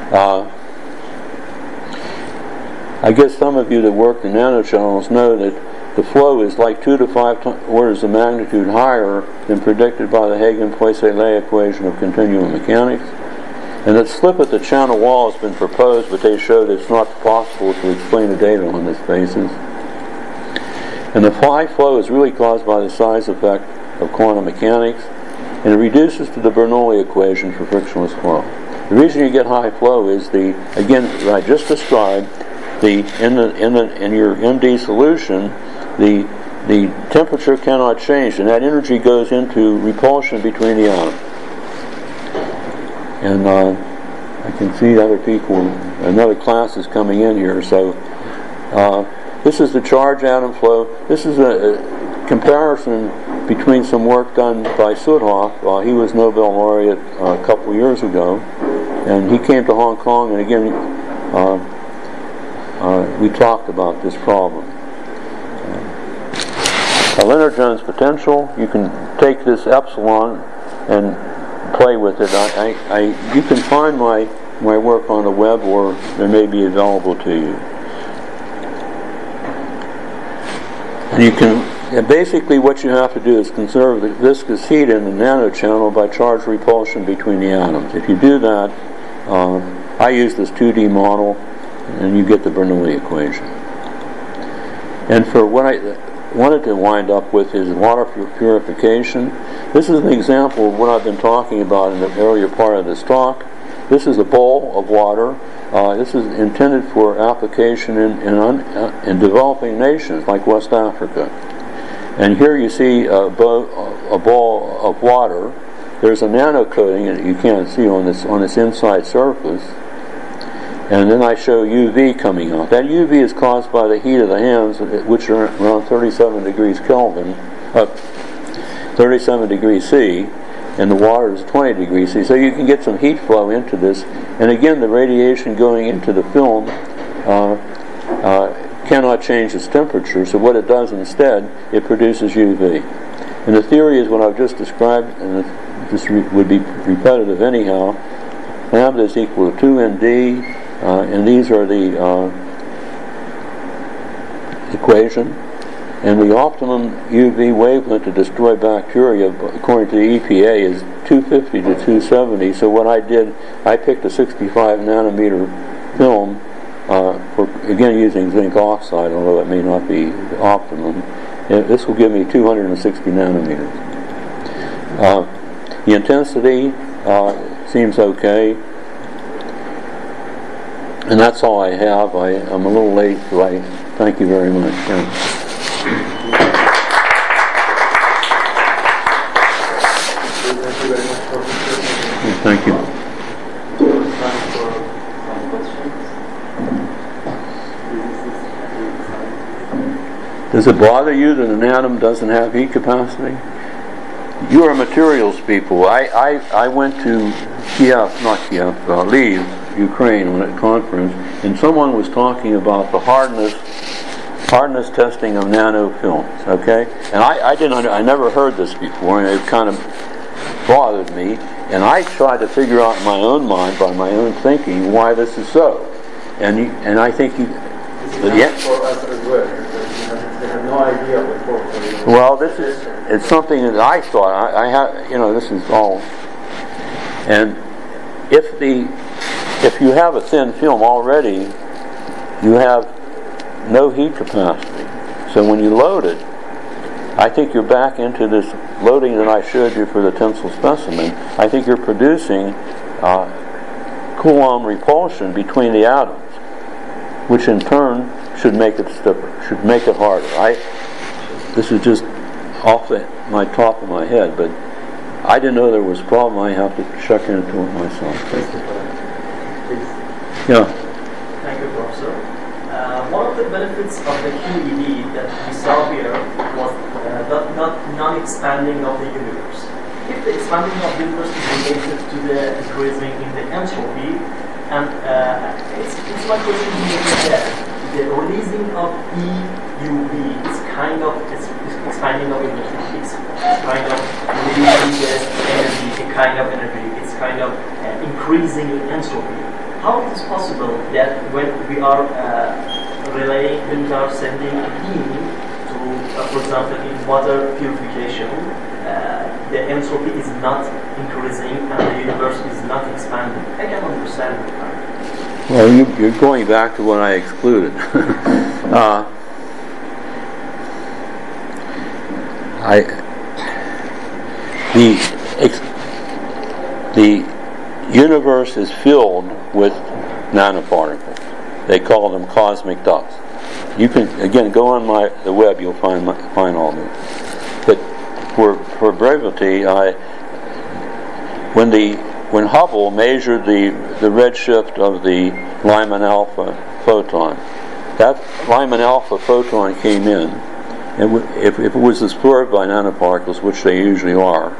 I guess some of you that work in nanochannels know that the flow is like 2 to 5 orders of magnitude higher than predicted by the Hagen-Poiseuille equation of continuum mechanics. And that slip at the channel wall has been proposed, but they showed it's not possible to explain the data on this basis. And the high flow is really caused by the size effect of quantum mechanics, and it reduces to the Bernoulli equation for frictionless flow. The reason you get high flow is again, what I just described, in your MD solution, the temperature cannot change, and that energy goes into repulsion between the atoms. And I can see other people, another class is coming in here, so this is the charge atom flow. This is a comparison between some work done by Sudhoff. He was Nobel laureate a couple years ago, and he came to Hong Kong, and again we talked about this problem. Lennard-Jones potential, you can take this epsilon and play with it. You can find my work on the web, or there may be available to you. And you can basically what you have to do is conserve the viscous heat in the nanochannel by charge repulsion between the atoms. If you do that, I use this 2D model, and you get the Bernoulli equation. And for what I wanted to wind up with is water purification. This is an example of what I've been talking about in the earlier part of this talk. This is a bowl of water. This is intended for application in developing nations like West Africa. And here you see a ball of water. There's a nano coating that you can't see on this inside surface. And then I show UV coming out. That UV is caused by the heat of the hands, which are around 37 degrees Kelvin, 37 degrees C, and the water is 20 degrees C. So you can get some heat flow into this. And again, the radiation going into the film cannot change its temperature. So what it does instead, it produces UV. And the theory is what I've just described, and this would be repetitive anyhow. Lambda is equal to 2nd, and these are the equation. And the optimum UV wavelength to destroy bacteria, according to the EPA, is 250 to 270. So what I did, I picked a 65 nanometer film, for again using zinc oxide, although it may not be the optimum. This will give me 260 nanometers. The intensity seems okay. And that's all I have. I'm a little late, so I thank you very much. Thank you. Does it bother you that an atom doesn't have heat capacity? You are materials people. I went to Lviv, Ukraine, on a conference, and someone was talking about the hardness testing of nanofilms. Okay, and I never heard this before, and it kind of bothered me. And I tried to figure out in my own mind, by my own thinking, why this is so. And I think for us as well. They have no idea before. Well, it's something that I thought. I have, this is all. And if you have a thin film already, you have no heat capacity. So when you load it, I think you're back into this loading that I showed you for the tensile specimen. I think you're producing Coulomb repulsion between the atoms, which in turn should make it stiffer, should make it harder. This is just off my top of my head, but I didn't know there was a problem. I have to check into it myself. Thank you. Yeah. Thank you, Professor. One of the benefits of the QED that we saw here was the non-expanding of the universe. If the expanding of the universe is related to the increasing in the entropy, and it's my question here, the releasing of EUV is kind of expanding of energy. It's kind of releasing the energy, a kind of energy. It's kind of increasing in entropy. How it is possible that when we are relaying, when we are sending a beam to, for example, in water purification, the entropy is not increasing and the universe is not expanding? I can understand that. Well, you're going back to what I excluded. The universe is filled with nanoparticles. They call them cosmic dust. You can again go on the web. You'll find all this. But for brevity, when Hubble measured the redshift of the Lyman alpha photon, that Lyman alpha photon came in, and if it was absorbed by nanoparticles, which they usually are,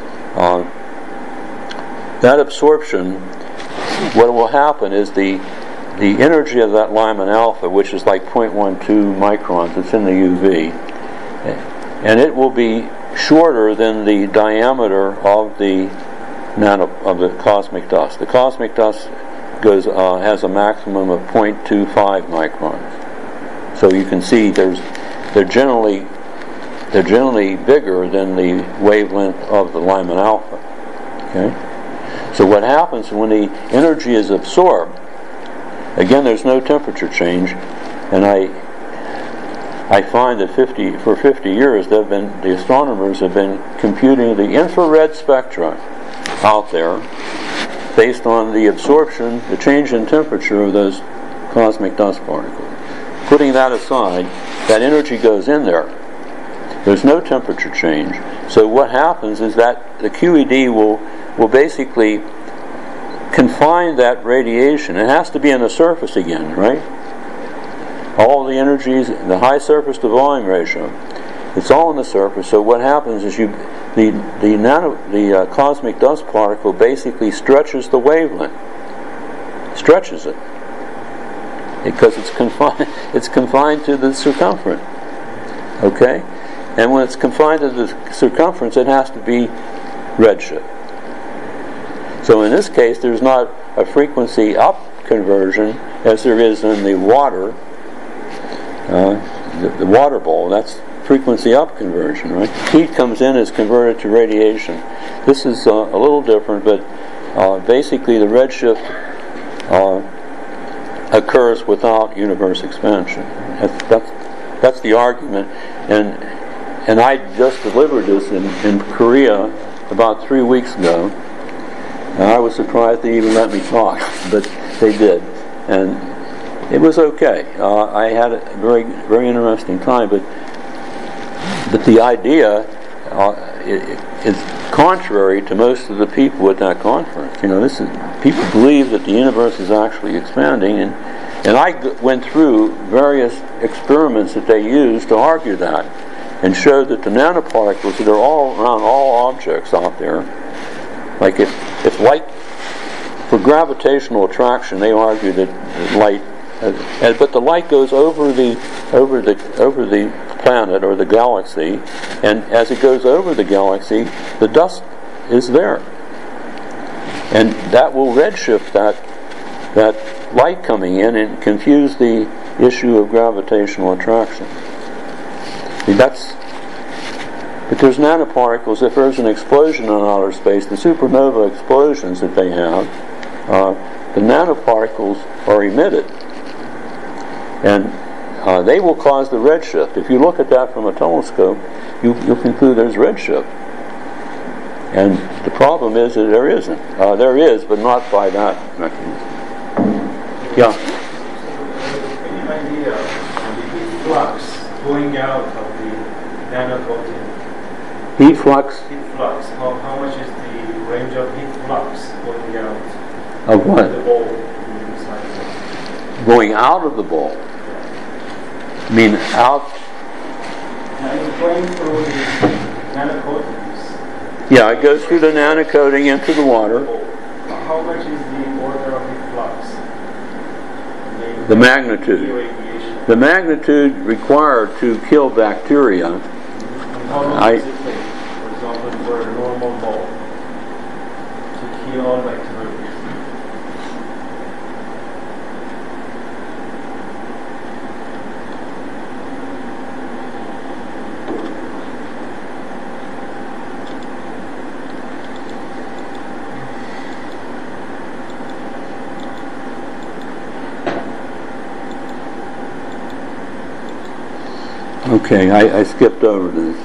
that absorption, what will happen is the energy of that Lyman alpha, which is like 0.12 microns, it's in the UV, and it will be shorter than the diameter of the cosmic dust. The cosmic dust has a maximum of 0.25 microns. So you can see they're generally bigger than the wavelength of the Lyman alpha. Okay. So what happens when the energy is absorbed? Again, there's no temperature change, and I find that for 50 years the astronomers have been computing the infrared spectra out there based on the absorption, the change in temperature of those cosmic dust particles. Putting that aside, that energy goes in there. There's no temperature change. So what happens is that the QED will basically confine that radiation. It has to be on the surface again, right? All the energies, the high surface to volume ratio, it's all on the surface. So what happens is the cosmic dust particle basically stretches the wavelength, stretches it, because it's confined to the circumference. Okay, and when it's confined to the circumference, it has to be redshift. So in this case, there's not a frequency up conversion as there is in the water, the water bowl. That's frequency up conversion, right? Heat comes in, is converted to radiation. This is a little different, but basically the redshift occurs without universe expansion. That's the argument, and I just delivered this in Korea about 3 weeks ago. And I was surprised they even let me talk, but they did, and it was okay. I had a very, very interesting time, but the idea is contrary to most of the people at that conference. People believe that the universe is actually expanding, and I went through various experiments that they used to argue that, and showed that the nanoparticles that are all around all objects out there, like if light, for gravitational attraction, they argue that light, but the light goes over the planet or the galaxy, and as it goes over the galaxy, the dust is there. And that will redshift that light coming in and confuse the issue of gravitational attraction. But there's nanoparticles. If there's an explosion in outer space, the supernova explosions that they have, the nanoparticles are emitted, and they will cause the redshift. If you look at that from a telescope, you'll conclude there's redshift. And the problem is that there isn't. There is, but not by that mechanism. Yeah. Any idea of the heat flux going out of the nanocoating? Heat flux? Heat flux. How much is the range of heat flux going out Of what? of the ball? Going out of the ball. I mean, out. Going through the nanocoatings. Yeah, it goes through the nanocoating into the water. How much is the order of heat flux? The magnitude. The magnitude required to kill bacteria. And how long does it take, for example, for a normal ball to kill all bacteria? Okay, I skipped over this.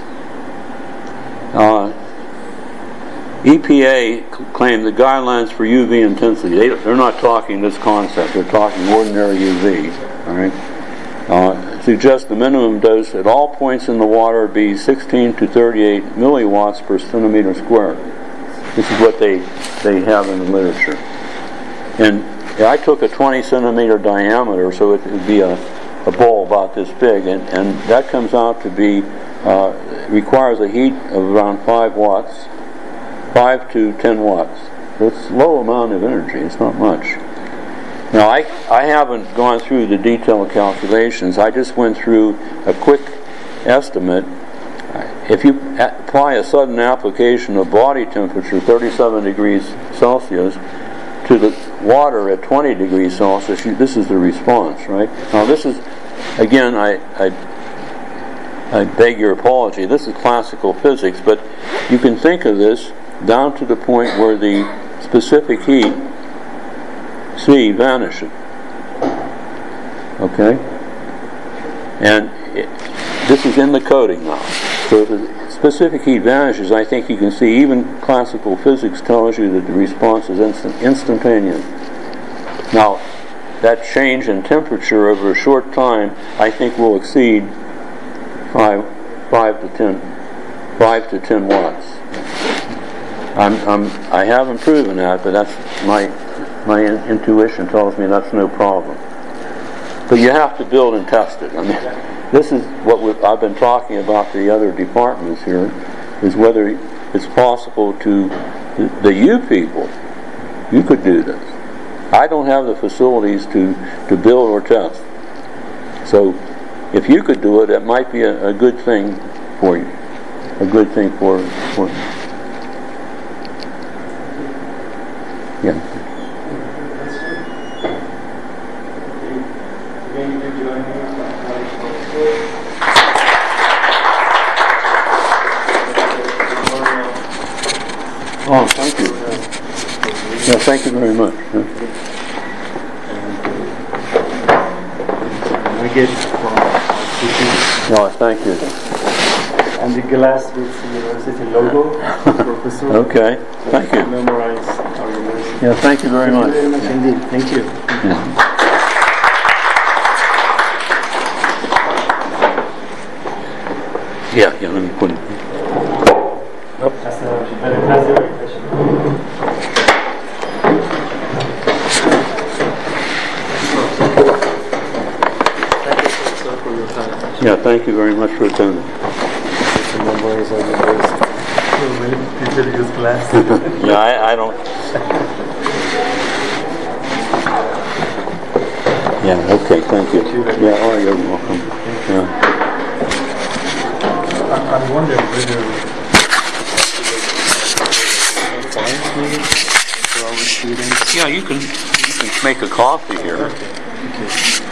EPA claimed the guidelines for UV intensity. They're not talking this concept. They're talking ordinary UV. All right. Suggest the minimum dose at all points in the water be 16 to 38 milliwatts per centimeter squared. This is what they have in the literature. And I took a 20 centimeter diameter, so it would be a bowl about this big, and that comes out to be requires a heat of around 5 watts, 5 to 10 watts. So it's a low amount of energy. It's not much. Now I haven't gone through the detailed calculations. I just went through a quick estimate. If you apply a sudden application of body temperature 37 degrees Celsius to the water at 20 degrees Celsius, this is the response, right? Now this is, again, I beg your apology, this is classical physics, but you can think of this down to the point where the specific heat, C, vanishes. Okay? And this is in the coding now. So if the specific heat vanishes, I think you can see even classical physics tells you that the response is instantaneous. Now, that change in temperature over a short time, I think, will exceed 5 to 10 watts. I haven't proven that, but that's my intuition tells me that's no problem. But you have to build and test it. I mean, this is what I've been talking about to the other departments here, is whether it's possible to the you people. You could do this. I don't have the facilities to build or test. So if you could do it, it might be a good thing for you. A good thing for yeah. Oh, thank you. Yeah, thank you very much. Yeah. I get from No, thank you. and the glass with the university logo, Professor. Okay, thank you. Memorize our university. Yeah, thank you very much. Thank you very much indeed. Thank you. Yeah, let me put it. That's a very pleasant question. Thank you, sir, for your time. Yeah, thank you very much for attending. The memories of the university. Really introduce class. Yeah, I don't. Yeah, okay, thank you. Yeah, oh, you're welcome. Yeah. I wonder whether science maybe from students. Yeah, you can make a coffee here. Okay.